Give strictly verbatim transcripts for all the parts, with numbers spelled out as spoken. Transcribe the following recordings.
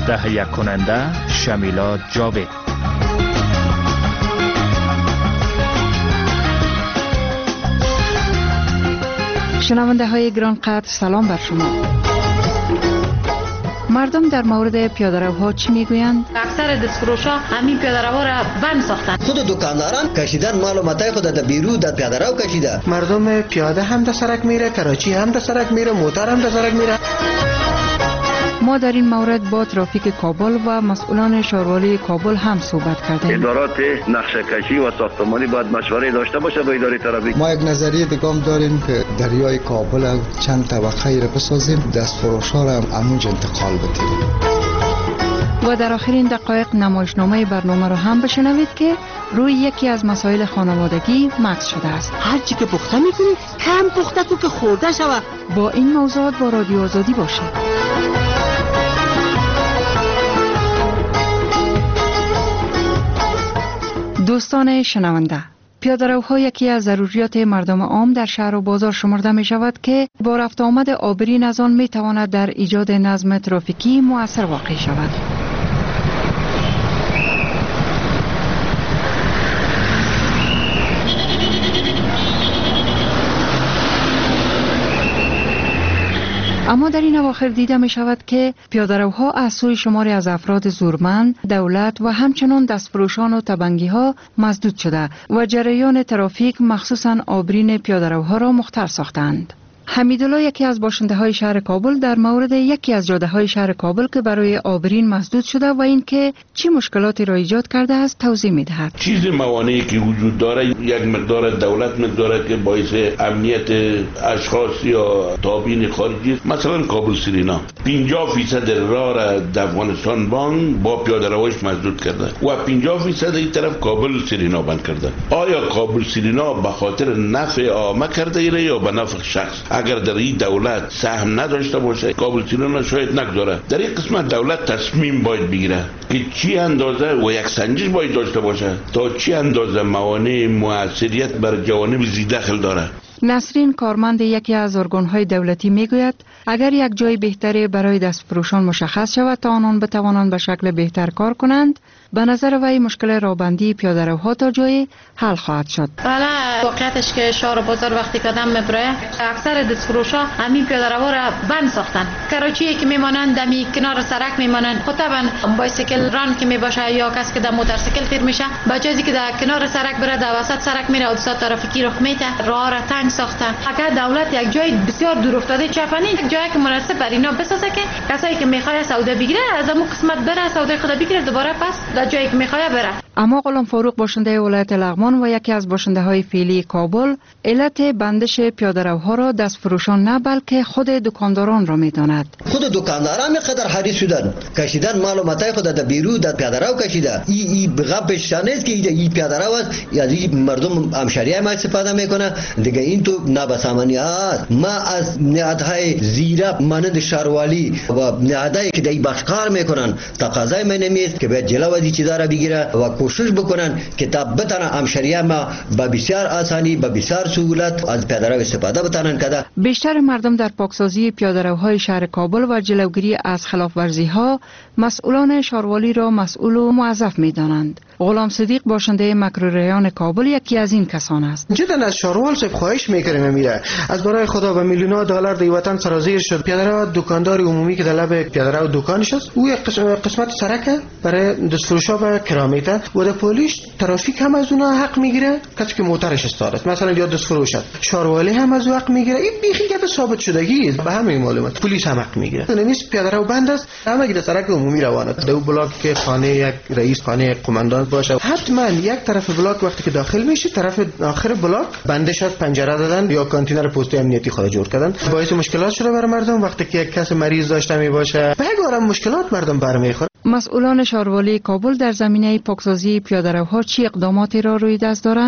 تهیه کننده شمیلا جاوید. شنونده های گران قدر، سلام بر شما. مردم در مورد پیاده‌روها چی میگویند؟ اکثر دستفروشا همین پیاده‌روها را بند ساختن. خود دکانداران کشیدن معلوماتای خود در بیرو در پیاده‌رو کشیده. مردم پیاده هم در سرک میره، کراچی هم در سرک میره، موتر هم در سرک میره. ما در این مورد با ترافیک کابل و مسئولان شهروالی کابل هم صحبت کردیم. ادارات نقشه کشی و ساختمانی باید مشوره داشته باشه با اداره ترافیک. ما یک نظریه دیگه هم داریم که دریای کابل چند طبقه را بسازیم، دستفروش‌ها را هم همونجا انتقال بدیم. و در آخرین دقایق نمایشنامه برنامه را هم بشنوید که روی یکی از مسائل خانوادگی مکث شده است. هر چی که پخته میکنی کم پخته کو که خورده شود. با این موضوعات با رادیو آزادی باشید. دوستان شنونده، پیاده‌روها یکی از ضروریات مردم عام در شهر و بازار شمرده می شود که با رفت آمد آبرین از آن می تواند در ایجاد نظم ترافیکی مؤثر واقع شود. اما در این اواخر دیده می شود که پیاده‌روها از سوی شماری از افراد زورمند، دولت و همچنان دستفروشان و تبنگی ها مسدود شده و جریان ترافیک مخصوصاً آبرین پیاده‌روها را مختل ساختند. حمیدالله، یکی از باشنده های شهر کابل، در مورد یکی از جاده های شهر کابل که برای آبرین مسدود شده و اینکه چه مشکلاتی را ایجاد کرده است توضیح می دهد. چیز موانعی که وجود داره یک مقدار دولت مقداره که باعث امنیت اشخاص یا تابعین خارجی است. مثلا کابل سرینا پنجاه فیصد راه را در افغانستان بانک با پیاده‌رویش مسدود کرده و پنجاه فیصد این طرف کابل سرینا بند کرده. آیا کابل سرینا به خاطر نفع عامه کرده ایره یا به نفع شخص؟ اگر در این دولت سهم نداشته باشه کابل سرینا شاید نگذاره. در این قسمت دولت تصمیم باید بگیره که چی اندازه و یک سنجش باید داشته باشه تا چی اندازه موانع موثریت بر جوانب ذی‌دخل داره. نسرین، کارمند یکی از ارگان‌های دولتی، میگوید اگر یک جای بهتری برای دستفروشان مشخص شود تا آنان بتوانند به شکل بهتر کار کنند، به نظر وی مشکل رابندی پیاده‌روها تا جای حل خواهد شد. حالا واقعیتش که شهر و بازار وقتی که آدم میبره اکثر دستفروشا همین پیاده‌روها را بند ساختن. کراچی که میمانند دمی کنار سرک میمانند، خب طبعا بایسیکل ران که میباشه یا کسی که در موتورسیکل تیر میشه، بچه‌ای که در کنار سرک بره در وسط سرک میره، حادثات ترافیکی رخ میده. راه را تنگ ساختن. اگر دولت یک جای بسیار دور افتاده چپنی یک جایی که مناسب بر اینا بسازه که کسایی که میخواد سودا بگیره از اون قسمت بره سودا خود بگیره، دوباره پس در جایی که میخواد بره. اما غلام فاروق، باشنده ولایت لغمان و یکی از باشنده های فعلی کابل، علت بندش پیاده‌روها را دستفروشان نه بلکه خود دکانداران را میداند. خود دکانداران میقدر حریص شدن کشیدن معلوماتای خود در بیرو در پیاده‌رو کشیده. این ای بغبش نیست که این پیاده‌رو است یا مردم همشهریای ما استفاده میکنه دیگه. این تو نابسامانیات ما از نهادهای زیرا مانند شهروالی و نهادهایی که در این بخش کار میکنن تقاضای من نمیست که باید جلو از این چیزا را بگیره و کوشش بکنن که تا بتونه همشهریای ما با بسیار آسانی با بسیار سهولت از پیاده‌رو استفاده بتونن کنه. بیشتر مردم در پاکسازی پیاده‌روهای شهر کابل و جلوگیری از خلاف‌ورزی‌ها مسئولان شهروالی را مسئول و موظف می‌دانند. غلام صدیق، باشنده مکروریان کابل، یکی از این کسان است. جدا از شهروال صاحب خواهش می‌کنیم میره از برای خدا و میلیون‌ها دلار در وطن سرازیر شد. پیاده‌رو دکاندار عمومی که در لب پیاده‌رو دکانش است او یک قسمت سرک برای دستفروشا و کرامیته و در پلیس ترافیک هم از اونها حق میگیره. کسی که موترش استاد مثلا یا دستفروش است شهروالی هم از حق میگیره. این بیخی گپ ثابت شدگی است. به همین معلومات پلیس هم حق میگیره. نمیست پیاده‌رو بند است همه در سرک عمومی روانه. دو بلاک که خانه یک رئیس خانه قماندان باشه حتما یک طرف بلاک وقتی که داخل میشی طرف آخر بلاک بندش از پنجره دادن یا کانتینر پستی امنیتی خود جور کردن. باعث مشکلات شده برای مردم وقتی که یک کس مریض داشته می باشه بگارم مشکلات مردم برمیخوره. مسئولان شهروالی کابل در زمینه پاکسازی پیاده‌روها چه اقداماتی را روی دست دارند؟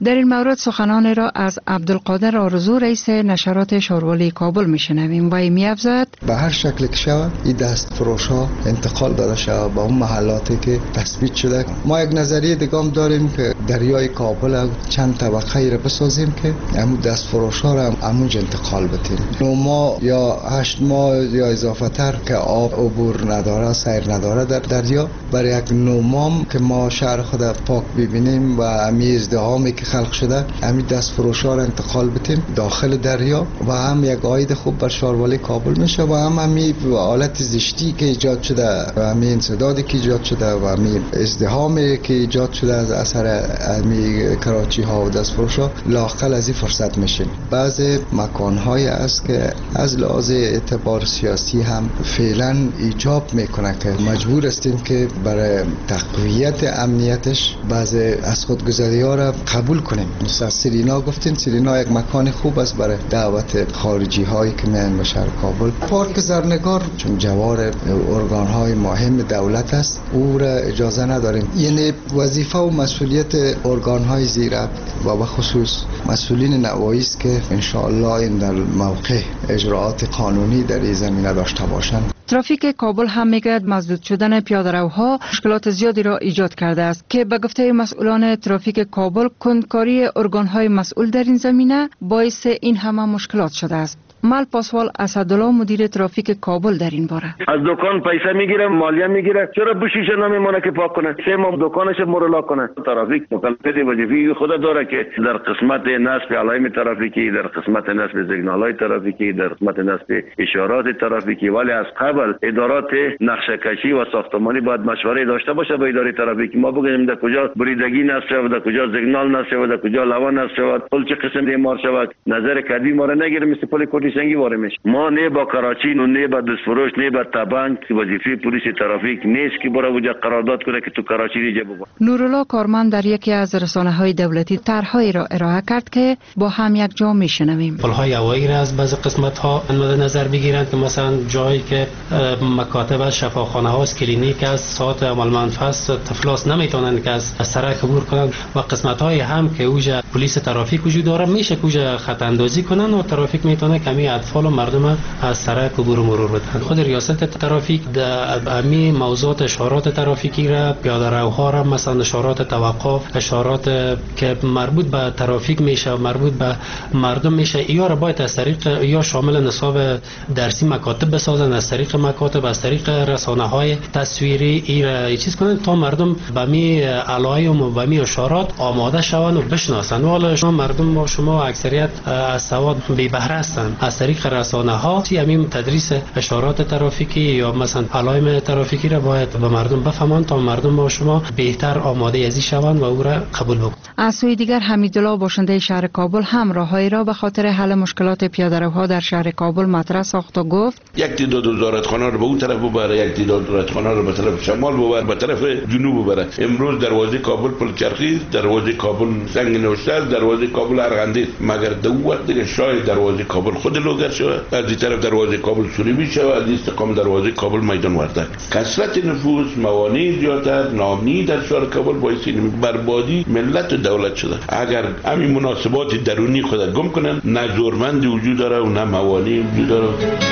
در این مورد سخنان را از عبدالقادر آرزو رئیس نشرات شاروالی کابل میشنویم و می‌افزاید به هر شکل که شود این دست فروش ها انتقال داده شود به اون محلاتی که تثبیت شده. ما یک نظریه دیگه هم داریم که دریای کابل چند طبقه را بسازیم که همون دست فروش ها را هم همونجا انتقال بدیم. نو ماه یا هشت ماه یا اضافه تر که آب عبور نداره، سیر نداره در دریا، برای یک نو ماه که ما شهر خود پاک ببینیم و همین ازدحامی که خلق شده همین دست فروش ها را انتقال بدیم داخل دریا و هم یک عاید خوب بر شاروالی کابل میشه و هم همین حالت زشتی که ایجاد شده و همین انسدادی که ایجاد شده و همین ازدحامی که ایجاد شده از اثر همین کراچی ها و دست فروش ها لااقل از این فرصت میشیم. بعضی مکان های است که از لحاظ اعتبار سیاسی هم فعلا ایجاب میکنه که مجبور استیم که برای تقویت امنیتش بعضی از خودگذری ها را قبول کنیم. مثلا سرینا گفتین، سرینا یک مکان خوب است برای دعوت خارجی هایی که میان به شهر کابل. پارک زرنگار چون جوار ارگان های مهم دولت است او را اجازه نداریم. یعنی وظیفه و مسئولیت ارگان های زیر و به خصوص مسئولین نوایی است که ان شاء الله این در موقع اجراعات قانونی در این زمینه داشته باشند. ترافیک کابل هم میگوید مسدود شدن پیاده‌روها مشکلات زیادی را ایجاد کرده است که به گفته مسئولان ترافیک کابل کندکاری ارگان‌های مسئول در این زمینه باعث این همه مشکلات شده است. مال پاسوال اسدالله مدیر ترافیک کابل در این باره: از دکان پیسه میگیره، مالیه میگیره، چرا بوشیشه نمیمونه که پاک کنه؟ سه ماه دکانش مرلا کنه. ترافیک مکلفیت وظیفی خود داره که در قسمت نصب علائم ترافیکی، در قسمت نصب سیگنال‌های ترافیکی، در قسمت نصب اشارات ترافیکی، ولی از قبل ادارات نقشه کشی و ساختمانی باید مشوره داشته باشه با اداره ترافیک. ما بگیم در کجا بریدگی نصب شود، در کجا سیگنال نصب شود، در کجا لوا نصب شود، پل چه قسم دیمار شود. نظر کدی ما را نگیره مثل پل کوټی سنگی واره میشه. ما نه با کراچی و نه با دستفروش نه با تبنگ وظیفه پلیس ترافیک نیست که برای وجه قرارداد کنه که تو کراچی دیگه بگو. نورالله کارمند در یکی از رسانه‌های دولتی طرح‌هایی را ارائه کرد که با هم یک جا میشنویم. پل‌های هوایی را از بعضی قسمت‌ها مد نظر بگیرند که مثلا جایی که مکاتب از شفاخانه است، کلینیک است، ساعت عمل منفعت تفلاس نمیتونن که از سرک عبور کنند و قسمت‌های هم که اوجا پلیس ترافیک وجود داره میشه که اوجا خط اندازی کنن و ترافیک میتونه کمی اطفال و مردم از سرک عبور و مرور بدن. خود ریاست ترافیک در امی موضوعات اشارات ترافیکی را، پیاده‌روها را، مثلا اشارات توقف، اشارات که مربوط به ترافیک میشه و مربوط به مردم میشه، یا را باید از طریق یا شامل نصاب درسی مکاتب بسازن، از طریق مکاتب، از طریق رسانه‌های تصویری ای را چیز کنن تا مردم به می علائم و به می اشارات آماده شوند و بشناسن. حالا شما مردم با شما اکثریت از سواد بی بهره هستند. از طریق رسانه ها همین تدریس اشارات ترافیکی یا مثلا علائم ترافیکی را باید به مردم بفهمند تا مردم با شما بهتر آماده ازی شوند و او را قبول بکنند. از سوی دیگر حمیدالله باشنده شهر کابل هم راههایی را به خاطر حل مشکلات پیاده‌روها در شهر کابل مطرح ساخت و گفت: یک تعداد وزارتخانه رو به اون طرف ببره، یک تعداد وزارتخانه رو به طرف شمال ببره، به طرف جنوب ببره. امروز دروازه کابل پلچرخی، دروازه کابل سنگ نوشته، دروازه کابل ارغندی، مگر دو وقت دیگه شاید دروازه کابل خود لوگر شود، از این طرف دروازه کابل سوریبی شود، از این استقام دروازه کابل میدان وردک. کثرت نفوس، موانع زیادتر، ناامنی در شهر کابل باعث بربادی ملت و دولت شده. اگر همین مناسبات درونی خود گم کنن، نه زورمند وجود داره و نه موانع وجود داره.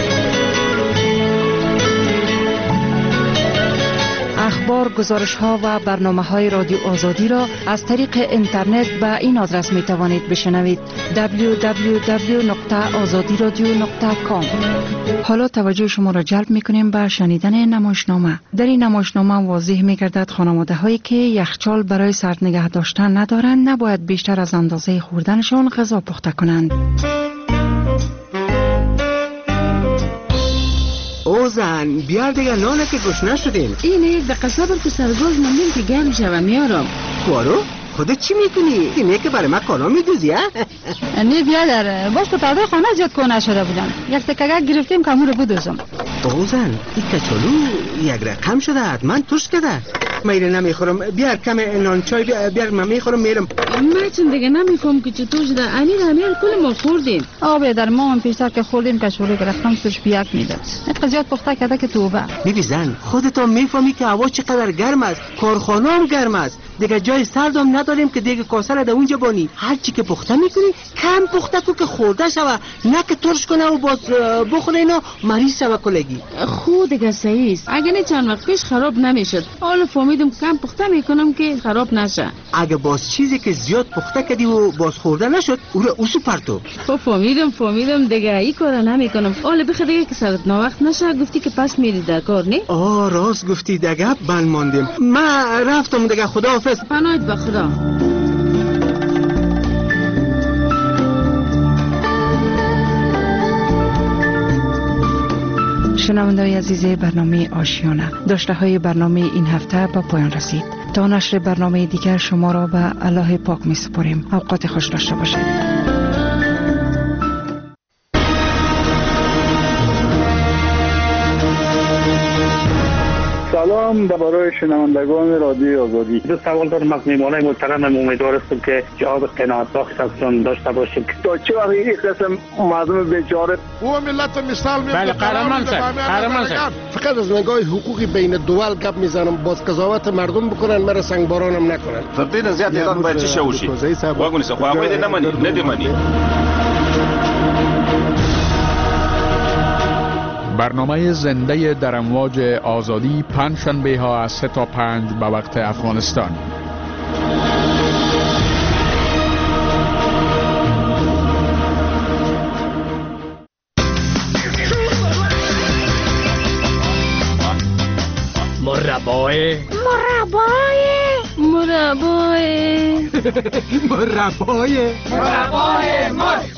اخبار، گزارش ها و برنامه های رادیو آزادی را از طریق اینترنت به این آدرس می توانید بشنوید: دبلیو دبلیو دبلیو نقطه آزادی رادیو نقطه کام. حالا توجه شما را جلب می کنیم به شنیدن نمایشنامه. در این نمایشنامه واضح می گردد خانواده هایی که یخچال برای سرد نگه داشتن ندارند نباید بیشتر از اندازه خوردنشان غذا پخته کنند. او زن بیار دیگه نانه که گشنه شدیم. اینه به قصاب تو سرگاز مندیم که گرم شوم میارم. کارو؟ خودت چی میکنی؟ اینه که برای من کارا میدوزی ها؟ نه بیادر باش تو پرده خانه زیاد کنه شده بودم، یک تکگک گرفتیم که همون رو بدوزم. او زن این کچالو یک رقم شده، من توش کده. میره نمیخورم، بیار کم نان چای بیار، من میخورم میرم. من چون دیگه نمیفهم که چطور شده امیر امیر کل ما خوردیم. آب در ما هم پیشتر که خوردیم کشوری گرفتم سوش بیاک میده. اینقدر زیاد پخته کرده که توبه. بیبی زن خودت هم میفهمی که هوا چقدر گرم است، کارخانه هم گرم است، دیگه جای سرد هم نداریم که دیگه کاسه را در اونجا بانی. هر چی که پخته میکنی کم پخته کو که خورده شوه، نه که ترش کنه و باز بخوره اینا مریض شوه کلگی. خود دیگه صحیح است. اگه نه چند وقت پیش خراب نمیشد. حالا فهمیدم کم پخته میکنم که خراب نشه. اگه باز چیزی که زیاد پخته کردی و باز خورده نشد او را اوسو پرتو. فهمیدم فهمیدم دیگه این کارا نمیکنم. حالا بخیر دیگه که سرت ناوقت نشه گفتی که پس میری در کار نه؟ آه راست گفتی دیگه بل ماندیم. من رفتم دیگه خداحافظ. پناهت به خدا. شنونده‌های عزیز برنامه آشیانه، داشته های برنامه این هفته به پایان رسید. تا نشر برنامه دیگر شما را به الله پاک می سپاریم. اوقات خوش داشته باشید. سلام درباره شنوندگان رادیو آزادی. دو سوال دارم از میهمانای محترمم، امیدوار هستم که جواب قناعت بخش ازشون داشته باشیم. تا چه وقت این قسم مردم بیچاره او ملت مثال میاد. بله قهرمان شد قهرمان شد. فقط از نگاه حقوقی بین دول گپ میزنم، باز قضاوت مردم بکنن، مرا سنگبارانم نکنن. فقط زیاد اعلان باید چه شوشی واگونی سو خواهی نمانی ندیمانی. برنامه زنده در امواج آزادی پنجشنبه ها از سه تا پنج به وقت افغانستان. مربای مربای مربای مربای مربای مرد.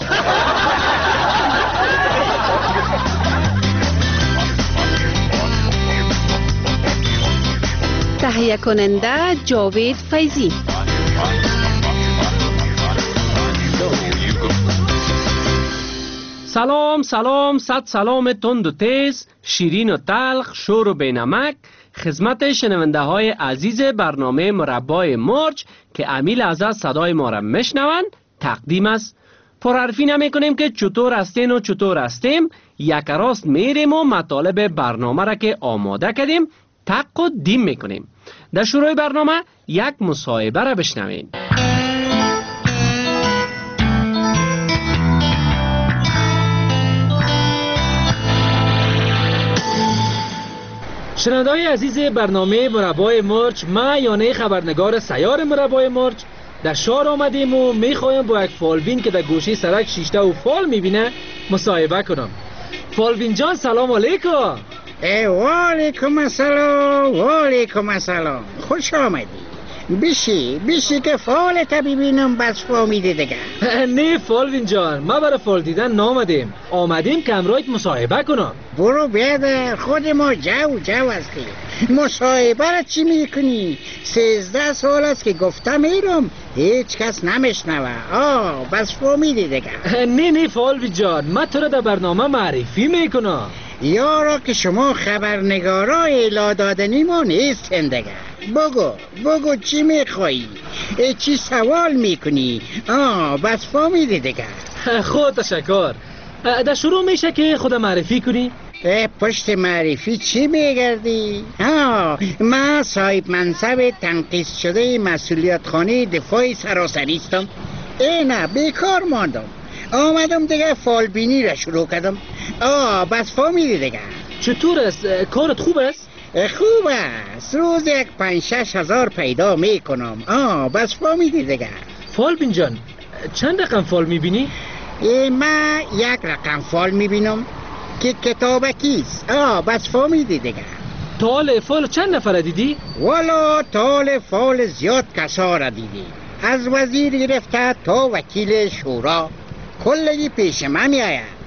تهیه کننده جاوید فیضی. سلام سلام صد سلام تند و تیز، شیرین و تلخ، شور و بینمک خدمت شنونده های عزیز برنامه مربای مرج که امیل از صدای ما را میشنوند تقدیم است. پرحرفی نمی کنیم که چطور هستین و چطور هستیم، یک راست میریم و مطالب برنامه را که آماده کردیم تق و دیم میکنیم. در شروع برنامه یک مصاحبه را بشنوین. شنونده‌های عزیز برنامه مربای مرج، ما یانه خبرنگار سیار مربای مرج در شهر آمدیم و میخوایم با یک فالبین که در گوشه سرک شیشته و فال میبینه مصاحبه کنم. فالبین جان سلام علیکم. و علیکم السلام و علیکم السلام. خوش آمدی. بیشی بیشی که فالت ببینم بس فهمیده دیگه. نه فالوین جان، ما برای فال دیدن نامدیم، آمدیم که امرایت مصاحبه کنم. برو بیادر، خود ما جو جو هستیم. مصاحبه را چی میکنی؟ سیزده سال است که گفتم میرم هیچ کس نمیشنوه. آه بس فهمیده دیگه. نه نه فالوین جان، ما تو را در برنامه معرفی میکنم. یارا که شما خبرنگارای اعلام دادنی ما نیستن دیگه. بگو بگو چی میخوایی؟ چی سوال میکنی؟ آه بس فهمیدی دیگه. خود تشکر. در شروع میشه که خود معرفی کنی؟ پشت معرفی چی میگردی؟ آه من صاحب منصب تنقیص شده مسئولیت خانه دفاع سراسری استم. اینه بیکار ماندم، آمدم دیگه فالبینی را شروع کردم. آه بس فهمیدی دیگه. چطور است؟ کارت خوب است؟ خوب است، روز یک پنج شش هزار پیدا میکنم. آه بس فهمیدی دیگه. فالبین جان چند رقم فال میبینی؟ من یک رقم فال میبینم که کتابکیست. آه بس فهمیدی دیگه. تال فال چند نفر دیدی؟ والا تال فال زیاد کسا را دیدی، از وزیر گرفته تا وکیل شورا کلگی پیش من میآید.